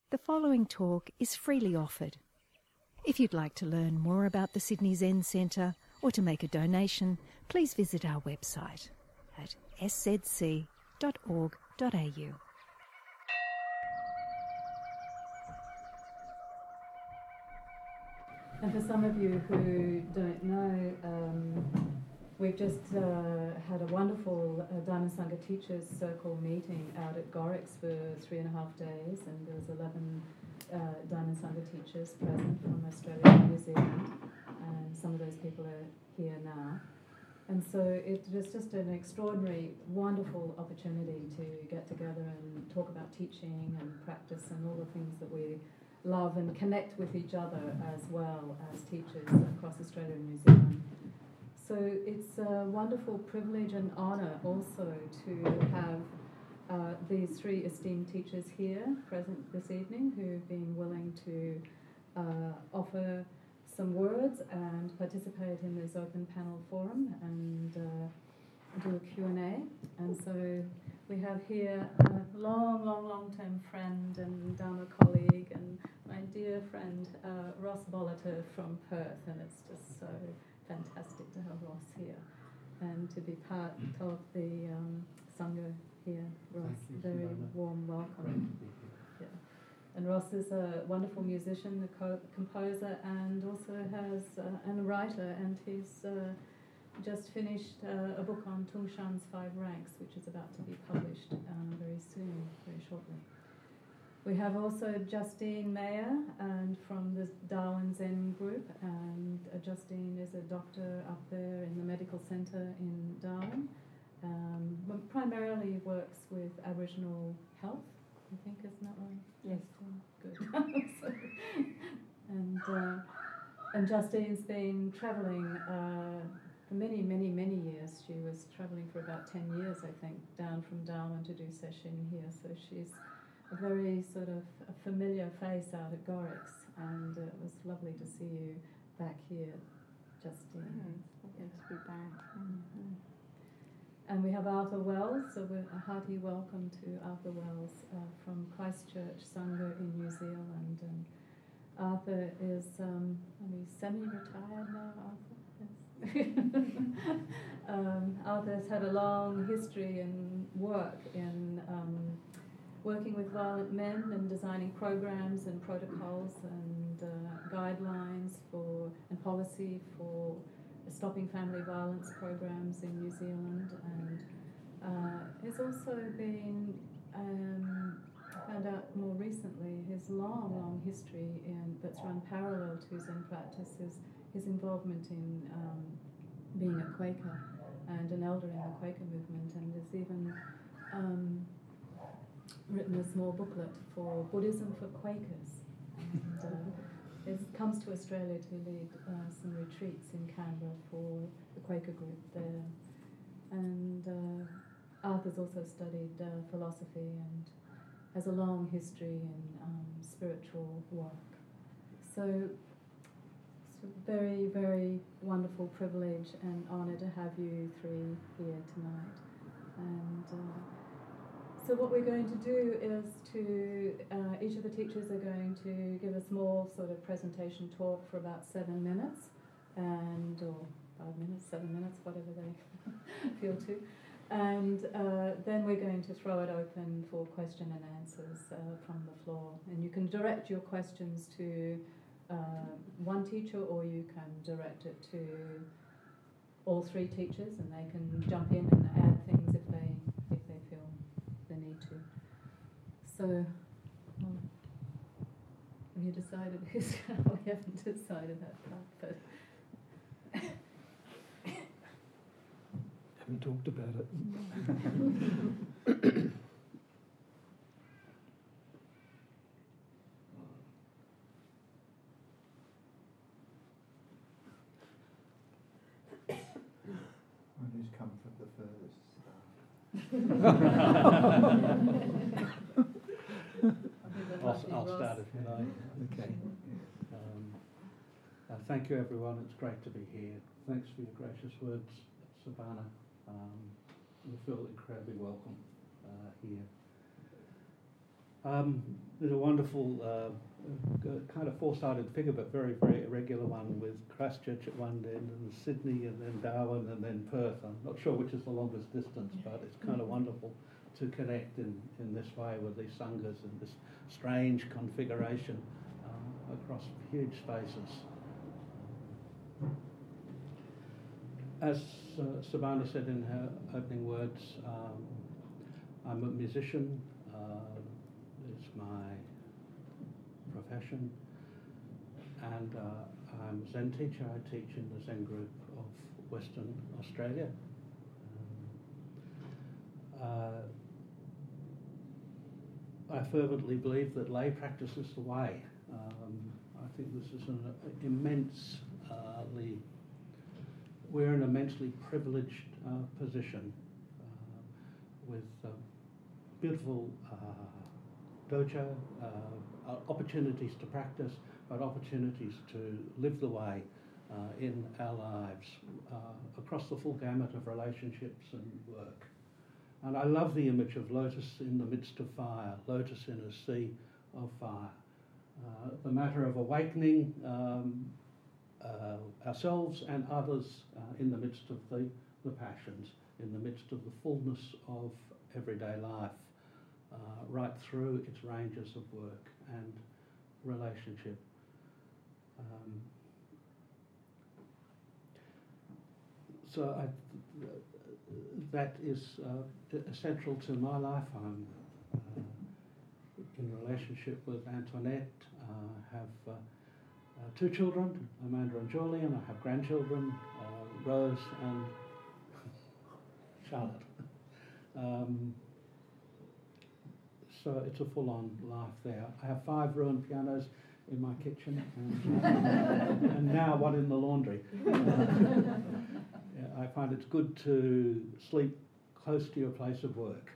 The following talk is freely offered. If you'd like to learn more about the Sydney Zen Centre or to make a donation, please visit our website at szc.org.au. And for some of you who don't know, we've just had a wonderful Dharma Sangha Teachers Circle meeting out at Gorricks for 3.5 days, and there was 11 Dharma Sangha teachers present from Australia and New Zealand, and some of those people are here now. And so it was just an extraordinary, wonderful opportunity to get together and talk about teaching and practice and all the things that we love, and connect with each other as well as teachers across Australia and New Zealand. So it's a wonderful privilege and honour also to have these three esteemed teachers here present this evening who've been willing to offer some words and participate in this open panel forum and do a Q&A. And so we have here a long-term friend and Dharma colleague and my dear friend Ross Bolater from Perth, and it's just so fantastic to have Ross here and to be part of the Sangha here. Ross, very warm welcome. Yeah. And Ross is a wonderful musician, a composer, and also has and a writer, and he's just finished a book on Tung Shan's 5 Ranks, which is about to be published very soon, very shortly. We have also Justine Mayer and from the Darwin Zen group, and Justine is a doctor up there in the medical centre in Darwin. Primarily works with Aboriginal health, I think, isn't that right? Yes. Good. And Justine's been travelling for many years. She was travelling for about 10 years, I think, down from Darwin to do session here. So she's a very sort of a familiar face out at Gorricks, and it was lovely to see you back here, Justine. It's lovely to be back. Mm-hmm. And we have Arthur Wells, so a hearty welcome to Arthur Wells from Christchurch Sangha in New Zealand. And Arthur is semi-retired now, Arthur? Arthur's had a long history and work in working with violent men and designing programs and protocols and guidelines for and policy for stopping family violence programs in New Zealand, and has also been found out more recently his long history that's run parallel to Zen practice is his involvement in being a Quaker and an elder in the Quaker movement, and has even written a small booklet for Buddhism for Quakers, and comes to Australia to lead some retreats in Canberra for the Quaker group there. And Arthur's also studied philosophy and has a long history in spiritual work. So it's a very wonderful privilege and honour to have you three here tonight. And so what we're going to do is each of the teachers are going to give a small sort of presentation talk for about 7 minutes, or 5 minutes, 7 minutes, whatever they feel to. And then we're going to throw it open for question and answers from the floor. And you can direct your questions to one teacher, or you can direct it to all three teachers, and they can jump in and add things if they feel the need to. So, have you decided who's? We haven't decided that part, but haven't talked about it. Who's comfort the furthest? I'll start if you like. Okay. Thank you, everyone. It's great to be here. Thanks for your gracious words, Savannah. We feel incredibly welcome here. There's a wonderful kind of four-sided figure, but very, very irregular one with Christchurch at one end and Sydney and then Darwin and then Perth. I'm not sure which is the longest distance, but it's kind of wonderful to connect in this way with these sanghas and this strange configuration across huge spaces. As Sabana said in her opening words, I'm a musician. It's my profession, and I'm a Zen teacher. I teach in the Zen group of Western Australia. I fervently believe that lay practice is the way. I think this is an we're in an immensely privileged position with beautiful dojo, opportunities to practice, but opportunities to live the way in our lives across the full gamut of relationships and work. And I love the image of lotus in the midst of fire, lotus in a sea of fire. The matter of awakening ourselves and others in the midst of the passions, in the midst of the fullness of everyday life, right through its ranges of work and relationship. That is essential to my life. I'm in relationship with Antoinette. I have 2 children, Amanda and Julian. I have grandchildren, Rose and Charlotte. So it's a full-on life there. I have 5 ruined pianos in my kitchen and now one in the laundry. I find it's good to sleep close to your place of work,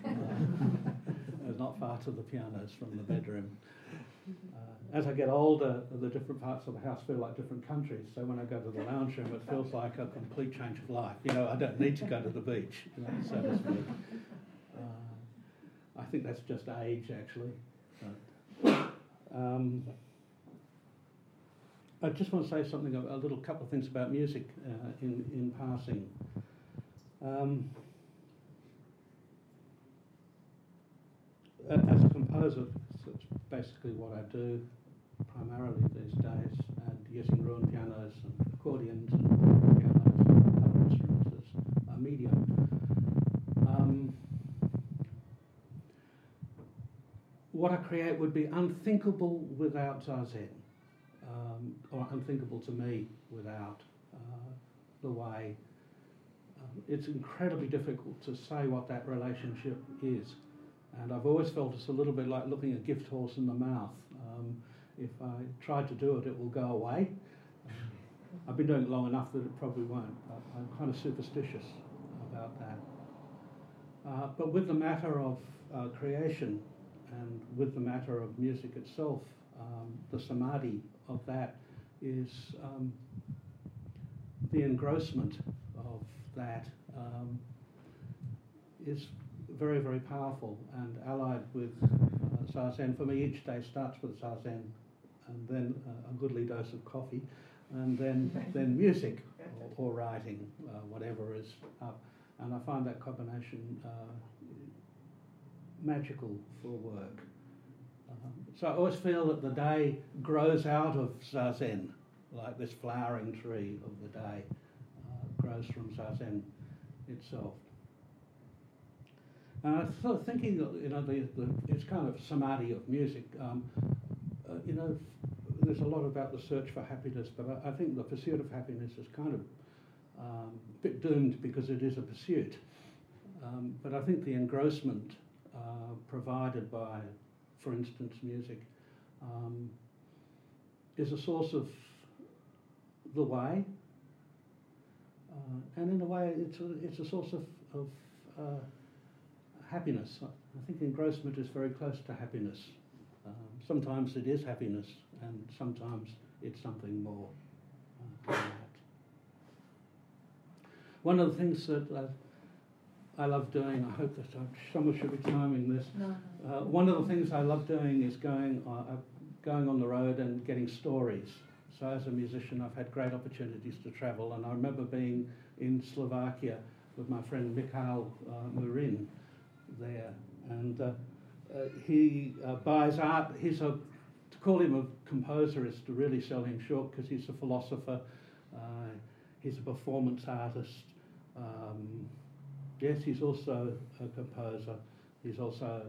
not far to the pianos from the bedroom. As I get older, the different parts of the house feel like different countries. So when I go to the lounge room, it feels like a complete change of life. You know, I don't need to go to the beach, so to speak. I think that's just age, actually. I just want to say something, a couple of things about music in passing. As a composer, that's basically what I do primarily these days, and using ruined pianos and accordions and pianos and other instruments as a medium. What I create would be unthinkable without Zazen, or unthinkable to me without the way. It's incredibly difficult to say what that relationship is. And I've always felt it's a little bit like looking a gift horse in the mouth. If I try to do it, it will go away. I've been doing it long enough that it probably won't. I'm kind of superstitious about that. But with the matter of creation and with the matter of music itself, the samadhi of that is the engrossment of that is very, very powerful, and allied with Zazen. For me, each day starts with Zazen, and then a goodly dose of coffee, and then music or writing, whatever is up. And I find that combination magical for work. So I always feel that the day grows out of Zazen, like this flowering tree of the day grows from Zazen itself. And I was sort of thinking that, it's kind of samadhi of music. There's a lot about the search for happiness, but I think the pursuit of happiness is kind of a bit doomed because it is a pursuit. But I think the engrossment provided by, for instance, music, is a source of the way, and in a way it's a source of happiness. I think engrossment is very close to happiness. Sometimes it is happiness, and sometimes it's something more than that. One of the things that I love doing, I hope that someone should be timing this. No. One of the things I love doing is going on the road and getting stories. So as a musician, I've had great opportunities to travel, and I remember being in Slovakia with my friend Mikhail Murin there, and he buys art. To call him a composer is to really sell him short, because he's a philosopher, he's a performance artist. Yes, he's also a composer. He's also,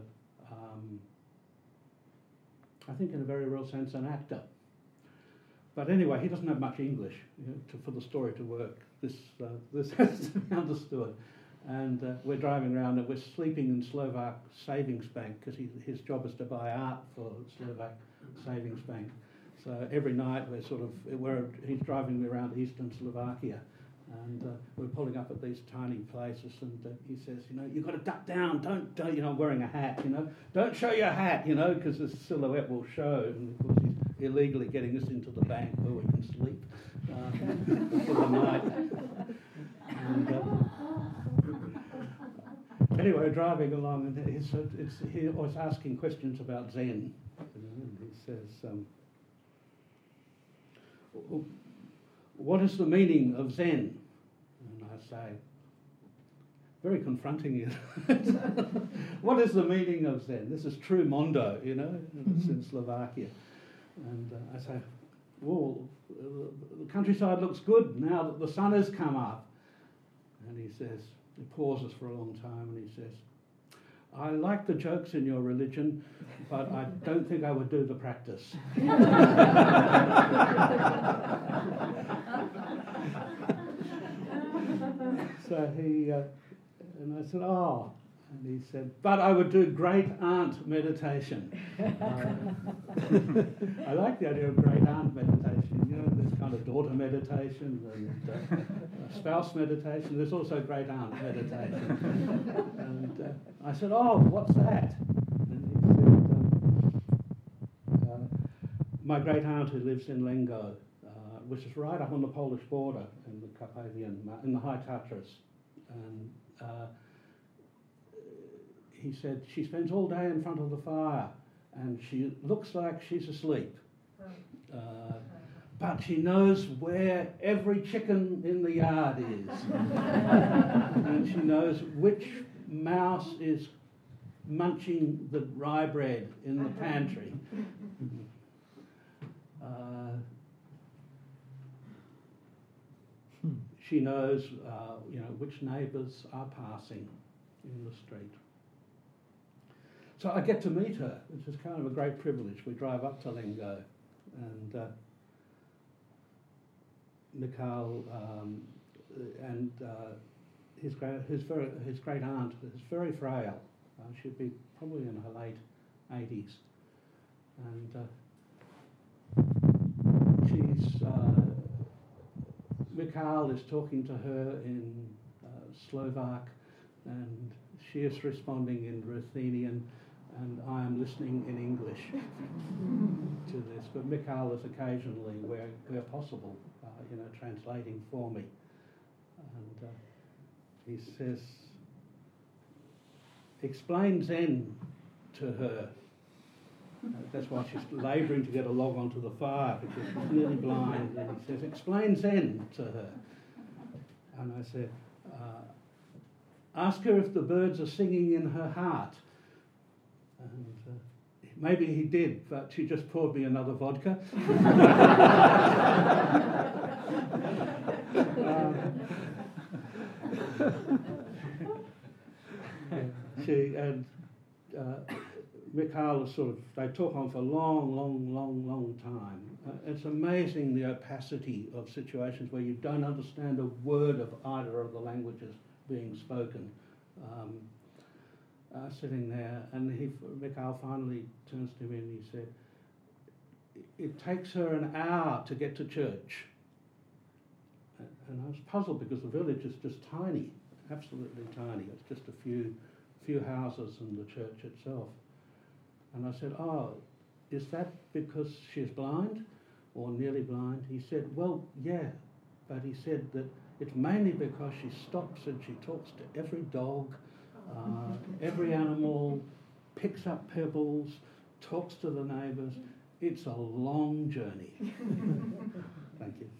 I think in a very real sense, an actor. But anyway, he doesn't have much English for the story to work. This has to be understood. And we're driving around and we're sleeping in Slovak Savings Bank, because his job is to buy art for Slovak Savings Bank. So every night he's driving me around eastern Slovakia. And we're pulling up at these tiny places, and he says, you've got to duck down, don't, I'm wearing a hat, don't show your hat, because the silhouette will show. And of course he's illegally getting us into the bank where we can sleep for the night. And anyway, driving along, and he was asking questions about Zen. And he says, what is the meaning of Zen? And I say, very confronting, what is the meaning of Zen? This is true mondo, it's in Slovakia. And I say, well, the countryside looks good now that the sun has come up. And he pauses for a long time, and he says, I like the jokes in your religion, but I don't think I would do the practice. So and I said, oh, and he said, but I would do great aunt meditation. I like the idea of great aunt meditation. There's kind of daughter meditation and spouse meditation. There's also great aunt meditation. And I said, oh, what's that? And he said, my great aunt who lives in Lengo, which is right up on the Polish border in the Carpathian, in the High Tatras. And he said she spends all day in front of the fire and she looks like she's asleep. But she knows where every chicken in the yard is. And she knows which mouse is munching the rye bread in the pantry. She knows, which neighbours are passing in the street. So I get to meet her, which is kind of a great privilege. We drive up to Lengo, and Mikhail and his great aunt is very frail. She'd be probably in her late 80s, and she's. Mikhail is talking to her in Slovak, and she is responding in Ruthenian, and I am listening in English to this. But Mikhail is occasionally, where possible, translating for me. And he says, explain Zen to her. That's why she's labouring to get a log onto the fire, because she's nearly blind. And he says, explain Zen to her. And I said, ask her if the birds are singing in her heart. And maybe he did, but she just poured me another vodka. Mikhail is they talk on for a long time. It's amazing the opacity of situations where you don't understand a word of either of the languages being spoken. Sitting there, and Mikhail finally turns to me and he said, it takes her an hour to get to church. And I was puzzled because the village is just tiny, absolutely tiny. It's just a few houses and the church itself. And I said, oh, is that because she's blind or nearly blind? He said, well, yeah. But he said that It's mainly because she stops and she talks to every dog, every animal, picks up pebbles, talks to the neighbours. It's a long journey. Thank you.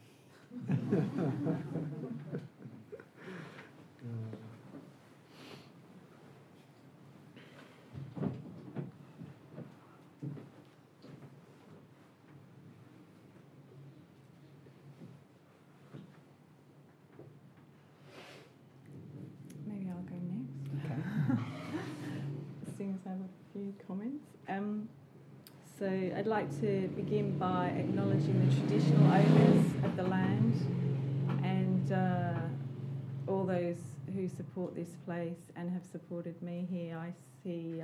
Maybe I'll go next. Okay. Seeing as I have a few comments. So I'd like to begin by acknowledging the traditional owners of the land and all those who support this place and have supported me here. I see,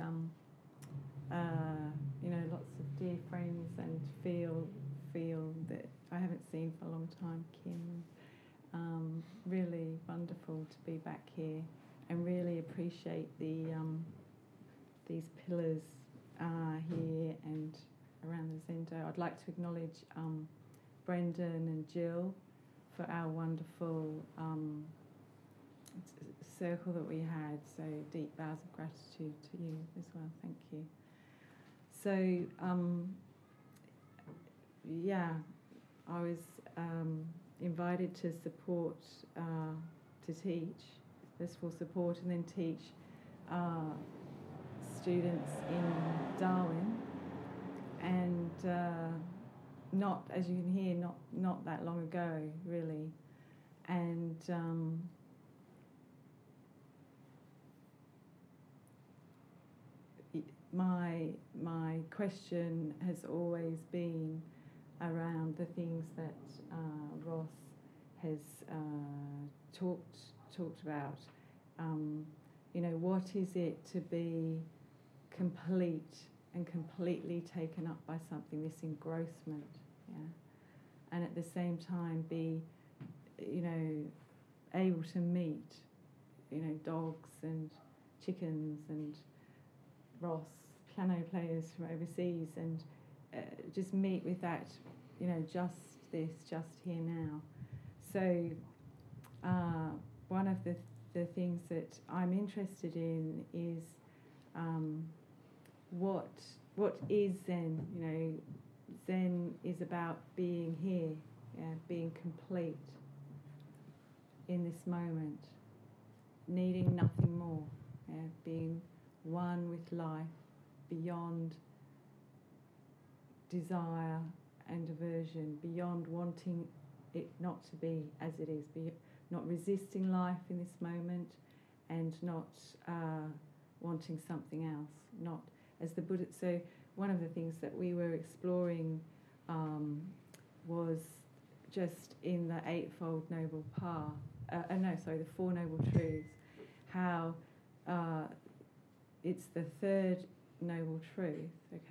lots of dear friends and feel that I haven't seen for a long time, Kim. Really wonderful to be back here and really appreciate these pillars here and around the Zendo. I'd like to acknowledge Brendan and Jill for our wonderful circle that we had. So deep vows of gratitude to you as well. Thank you. So I was invited to support, to teach, first of all support and then teach students in Darwin, and not, as you can hear, not that long ago really, and my question has always been around the things that Ross has talked about. What is it to be complete and completely taken up by something, this engrossment, and at the same time be, able to meet, dogs and chickens and Ross, piano players from overseas, and just meet with that, just here now. So one of the things that I'm interested in is what is Zen? Zen is about being here, being complete in this moment, needing nothing more, being one with life, beyond desire and aversion, beyond wanting it not to be as it is, not resisting life in this moment, and not wanting something else, not as the Buddha. So one of the things that we were exploring was just in the Eightfold Noble Path, the Four Noble Truths, how it's the third noble truth,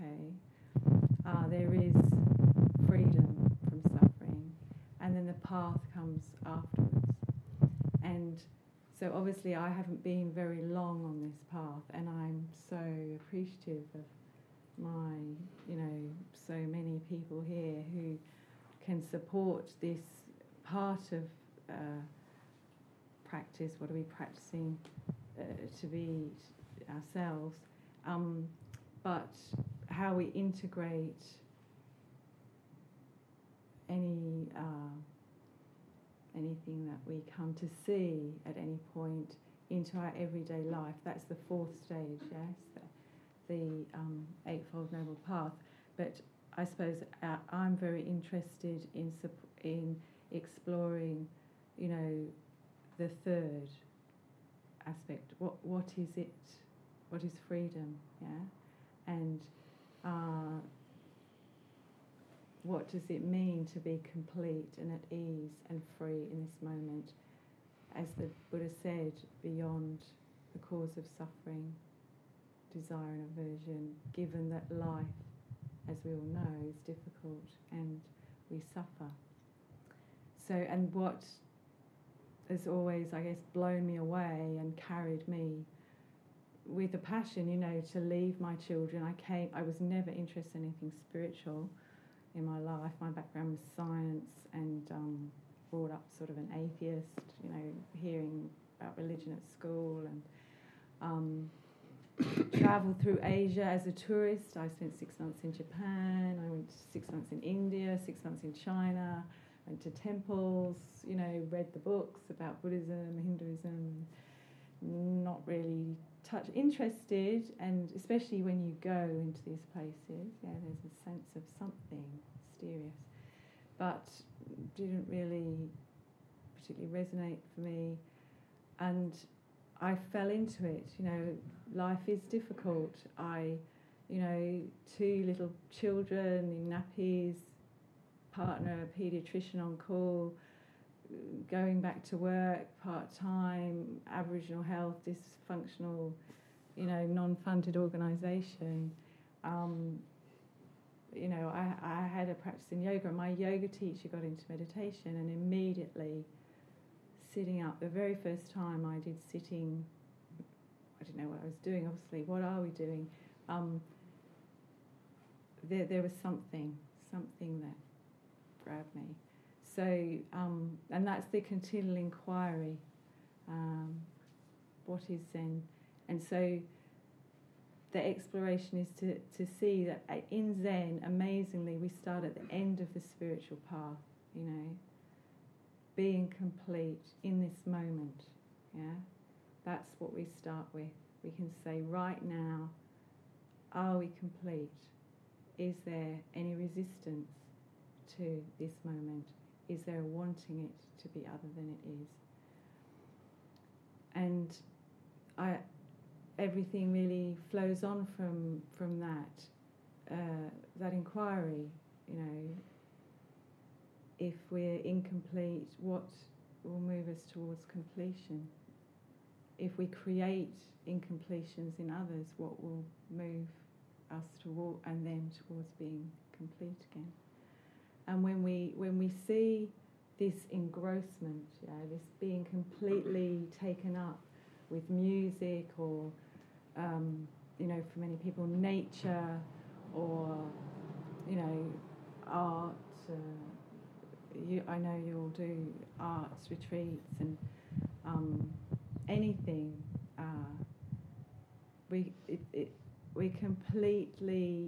there is freedom from suffering, and then the path comes afterwards. And so obviously I haven't been very long on this path, and I'm so appreciative of my, so many people here who can support this part of practice. What are we practicing to be ourselves? But how we integrate anything that we come to see at any point into our everyday life. That's the fourth stage, yes, the Eightfold Noble Path. But I suppose I'm very interested in exploring, the third aspect. What is it? What is freedom? And what does it mean to be complete and at ease and free in this moment? As the Buddha said, beyond the cause of suffering, desire and aversion, given that life, as we all know, is difficult and we suffer. So, and what has always, I guess, blown me away and carried me with a passion, to leave my children. I was never interested in anything spiritual in my life. My background was science and brought up sort of an atheist, you know, hearing about religion at school, and travelled through Asia as a tourist. I spent 6 months in Japan, I went 6 months in India, 6 months in China, went to temples, you know, read the books about Buddhism, Hinduism, not really interested, and especially when you go into these places, yeah, there's a sense of something mysterious, but didn't really particularly resonate for me, and I fell into it. You know, life is difficult. You know, 2 little children in nappies, partner, a paediatrician on call, going back to work part-time, Aboriginal health, dysfunctional, you know, non-funded organisation. You know, I had a practice in yoga, and my yoga teacher got into meditation, and immediately sitting up, the very first time I did sitting, I didn't know what I was doing, obviously. What are we doing? There was something that grabbed me. So, and that's the continual inquiry. What is Zen? And so the exploration is to see that in Zen, amazingly, we start at the end of the spiritual path, you know, being complete in this moment, yeah? That's what we start with. We can say, right now, are we complete? Is there any resistance to this moment? Is there wanting it to be other than it is? And everything really flows on from that inquiry. You know, if we're incomplete, what will move us towards completion? If we create incompletions in others, what will move us toward and then towards being complete again? And when we see this engrossment, yeah, this being completely taken up with music, or you know, for many people, nature, or you know, art. I know you all do arts retreats and anything. We're completely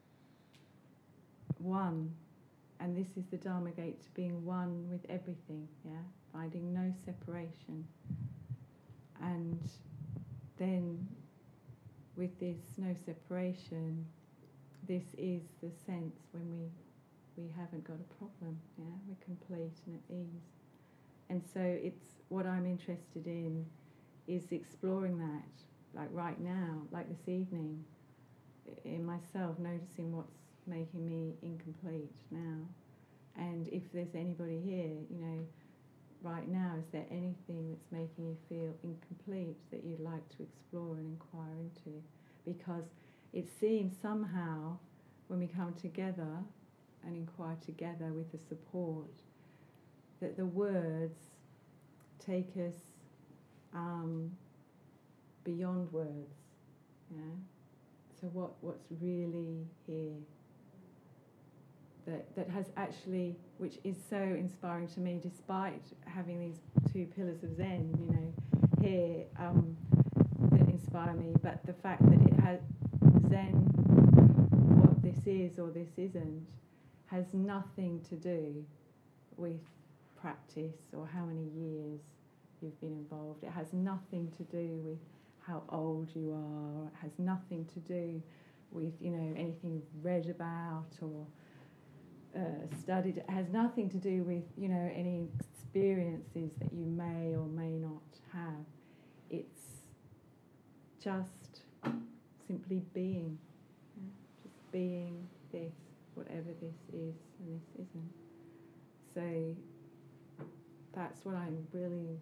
one. And this is the Dharma gate to being one with everything, yeah? Finding no separation. And then with this no separation, this is the sense when we haven't got a problem, yeah? We're complete and at ease. And so it's what I'm interested in is exploring that, like right now, like this evening, in myself, noticing what's making me incomplete now. And if there's anybody here, you know, right now, is there anything that's making you feel incomplete that you'd like to explore and inquire into? Because it seems somehow when we come together and inquire together with the support, that the words take us beyond words, yeah? So what's really here that has actually, which is so inspiring to me, despite having these 2 pillars of Zen, you know, here that inspire me, but the fact that it has Zen, what this is or this isn't, has nothing to do with practice or how many years you've been involved. It has nothing to do with how old you are. It has nothing to do with, you know, anything you've read about or studied. It has nothing to do with, you know, any experiences that you may or may not have. It's just simply being, yeah? Just being this, whatever this is and this isn't. So that's what I'm really,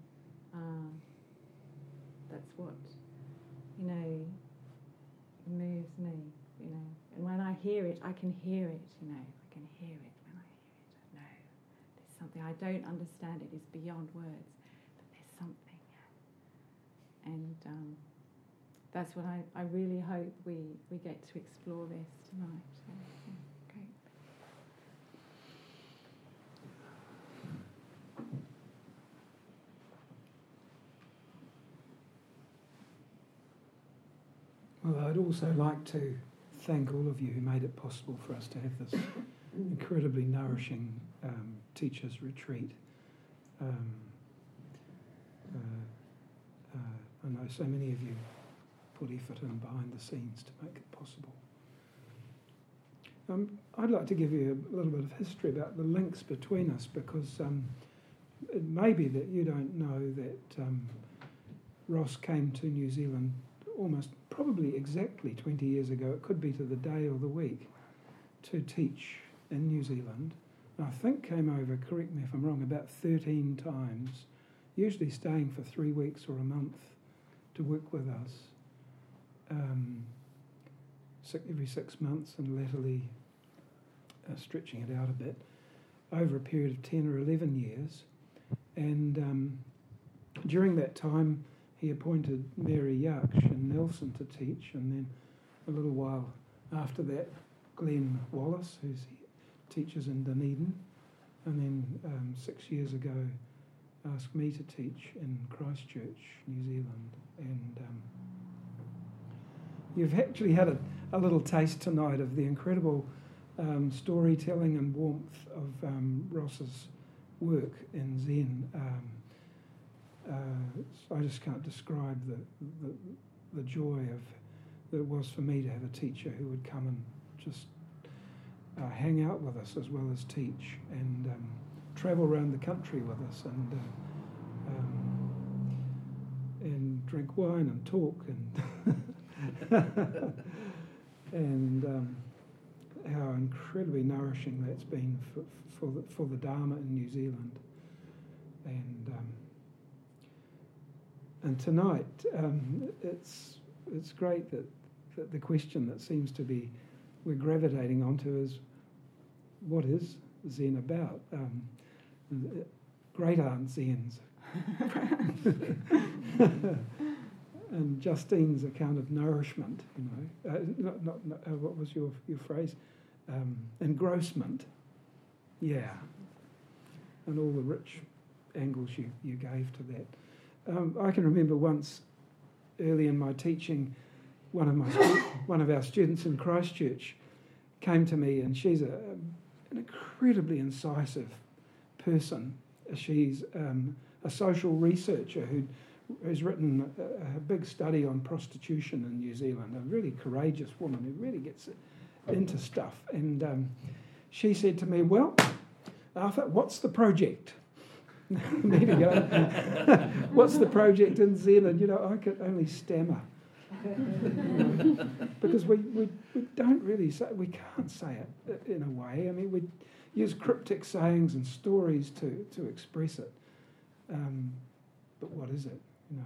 that's what, you know, moves me, you know. And when I hear it, I can hear it, you know. I can hear it when I hear it. I know there's something. I don't understand it. It's beyond words. But there's something, yeah. And that's what I really hope we get to explore this tonight. So, yeah, great. I'd also like to thank all of you who made it possible for us to have this incredibly nourishing teachers' retreat. I know so many of you put effort in behind the scenes to make it possible. I'd like to give you a little bit of history about the links between us, because it may be that you don't know that Ross came to New Zealand almost probably exactly 20 years ago. It could be to the day or the week, to teach in New Zealand. And I think came over, correct me if I'm wrong, about 13 times, usually staying for 3 weeks or a month to work with us, every 6 months, and latterly stretching it out a bit, over a period of 10 or 11 years. And during that time, he appointed Mary Yaksh and Nelson to teach, and then a little while after that, Glenn Wallace, who teaches in Dunedin, and then 6 years ago asked me to teach in Christchurch, New Zealand. And you've actually had a little taste tonight of the incredible storytelling and warmth of Ross's work in Zen. I just can't describe the joy that it was for me to have a teacher who would come and just hang out with us as well as teach, and travel around the country with us, and drink wine and talk, and and how incredibly nourishing that's been for the Dharma in New Zealand. And tonight, it's great that the question that seems to be we're gravitating onto is, what is Zen about? Great Aunt Zen's and Justine's account of nourishment, what was your phrase? Engrossment, yeah, and all the rich angles you gave to that. I can remember once, early in my teaching, one of our students in Christchurch came to me, and she's an incredibly incisive person. She's a social researcher who's written a big study on prostitution in New Zealand, a really courageous woman who really gets into stuff. And she said to me, "Well, Arthur, what's the project?" What's the project in Zen? And I could only stammer. Because we don't really say, we can't say it in a way. I mean, we use cryptic sayings and stories to express it. But what is it?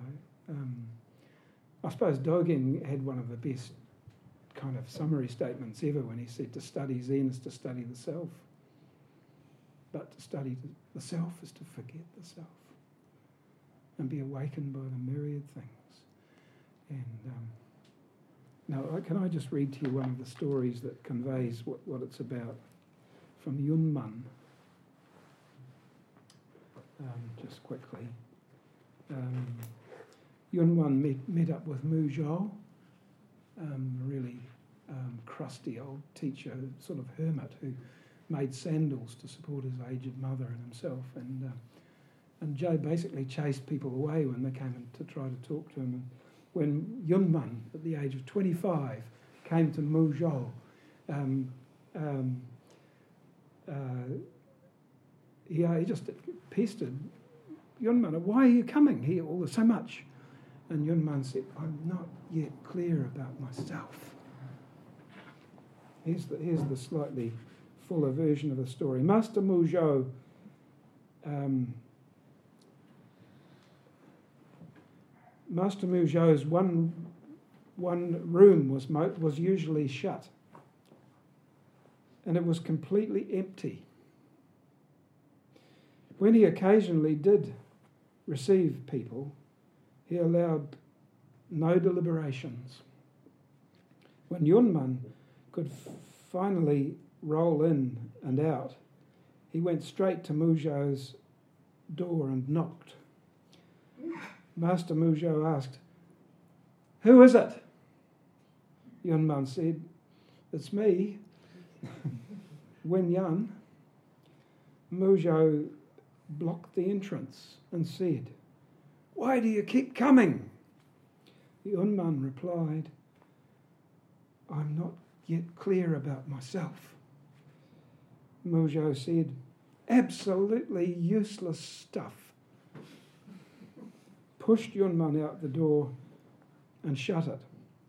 I suppose Dogen had one of the best kind of summary statements ever when he said to study Zen is to study the self. But to study the self is to forget the self and be awakened by the myriad things. And now, can I just read to you one of the stories that conveys what it's about from Yunman? Just quickly. Yunman met up with Mu Zhou, really crusty old teacher, sort of hermit who made sandals to support his aged mother and himself. And Zhou basically chased people away when they came in to try to talk to him. And when Yunman, at the age of 25, came to Mu Zhou, he just pestered Yunman, "Why are you coming here all so much?" And Yunman said, "I'm not yet clear about myself." Here's the slightly fuller version of the story. Master Mu Zhou Master Mu Zhou's one room was usually shut, and it was completely empty. When he occasionally did receive people, he allowed no deliberations. When Yunman could finally roll in and out, he went straight to Mu Zhou's door and knocked. Master Mu Zhou asked, "Who is it?" Yunman said, "It's me, Wen Yan." Muzhou blocked the entrance and said, "Why do you keep coming?" Yunman replied, "I'm not yet clear about myself." Muzhou said, "Absolutely useless stuff," pushed Yunman out the door and shut it.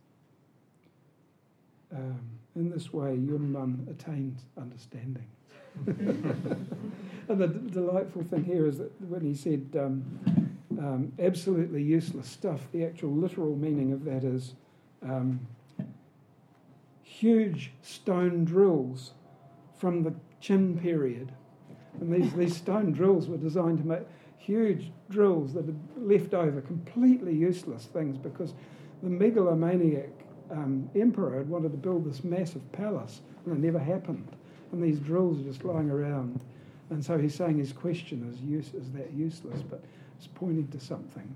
In this way, Yunman attained understanding. And the delightful thing here is that when he said absolutely useless stuff, the actual literal meaning of that is huge stone drills from the Qin period. And these stone drills were designed to make huge drills that had left over completely useless things, because the megalomaniac emperor had wanted to build this massive palace, and it never happened. And these drills are just lying around. And so he's saying his question is that useless, but it's pointing to something.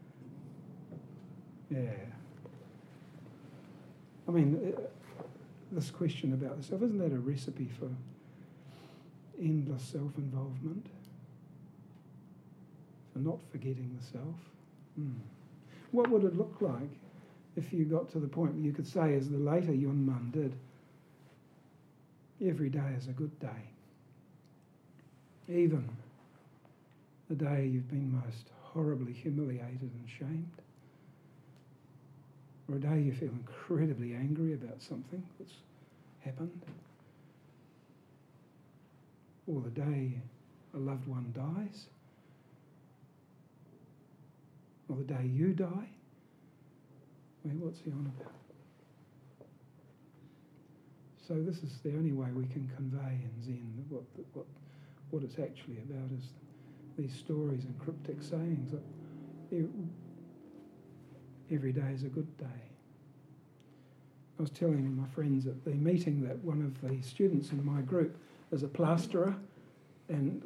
Yeah. I mean, this question about the self, isn't that a recipe for endless self-involvement? For not forgetting the self? What would it look like if you got to the point where you could say, as the later Yunman did, every day is a good day. Even the day you've been most horribly humiliated and shamed, or a day you feel incredibly angry about something that's happened, or the day a loved one dies, or the day you die. I mean, what's he on about? So this is the only way we can convey in Zen what it's actually about, is these stories and cryptic sayings that every day is a good day. I was telling my friends at the meeting that one of the students in my group is a plasterer and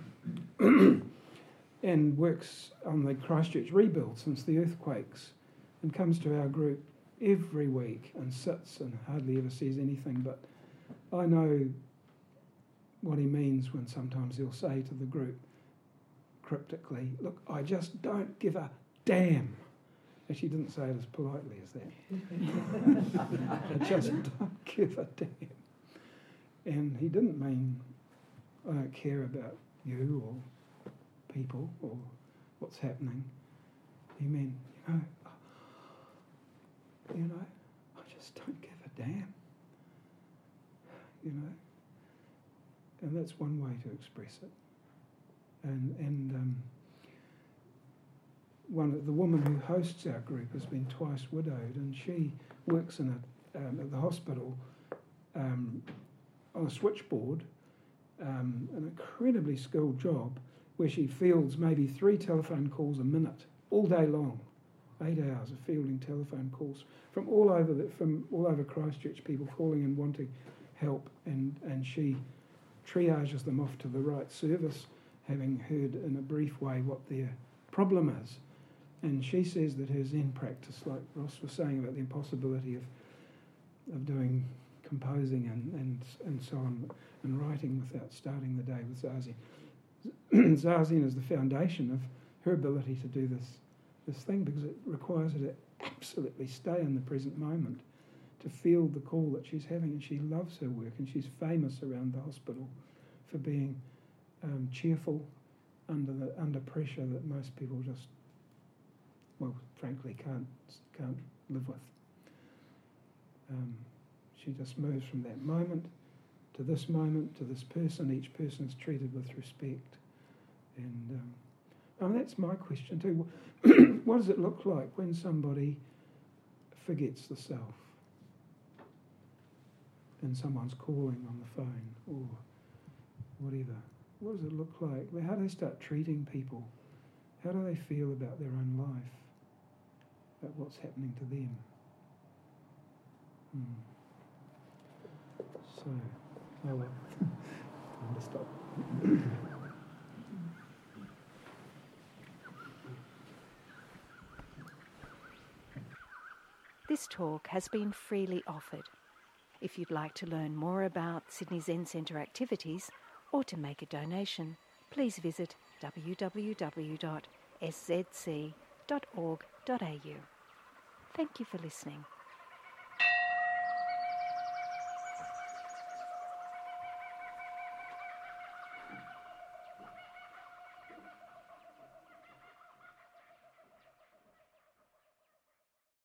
and works on the Christchurch rebuild since the earthquakes, and comes to our group every week and sits and hardly ever says anything, but I know what he means when sometimes he'll say to the group cryptically, "Look, I just don't give a damn." Actually, he didn't say it as politely as that. "I just don't give a damn." And he didn't mean, "I don't care about you or people or what's happening." He meant, you know, I just don't give a damn. You know, and that's one way to express it. And the woman who hosts our group has been twice widowed, and she works at the hospital on a switchboard, an incredibly skilled job, where she fields maybe 3 telephone calls a minute all day long. 8 hours of fielding telephone calls from all over Christchurch, people calling and wanting help, and she triages them off to the right service, having heard in a brief way what their problem is. And she says that her Zen practice, like Ross was saying about the impossibility of doing composing and so on, and writing without starting the day with Zazen. Zazen is the foundation of her ability to do this thing, because it requires her to absolutely stay in the present moment, to feel the call that she's having. And she loves her work, and she's famous around the hospital for being cheerful under pressure that most people just, well, frankly, can't live with. She just moves from that moment to this person. Each person is treated with respect. And that's my question too. What does it look like when somebody forgets the self and someone's calling on the phone or whatever? What does it look like? How do they start treating people? How do they feel about their own life, about what's happening to them? So, oh well, time to stop. This talk has been freely offered. If you'd like to learn more about Sydney Zen Centre activities or to make a donation, please visit www.szc.org.au. Thank you for listening.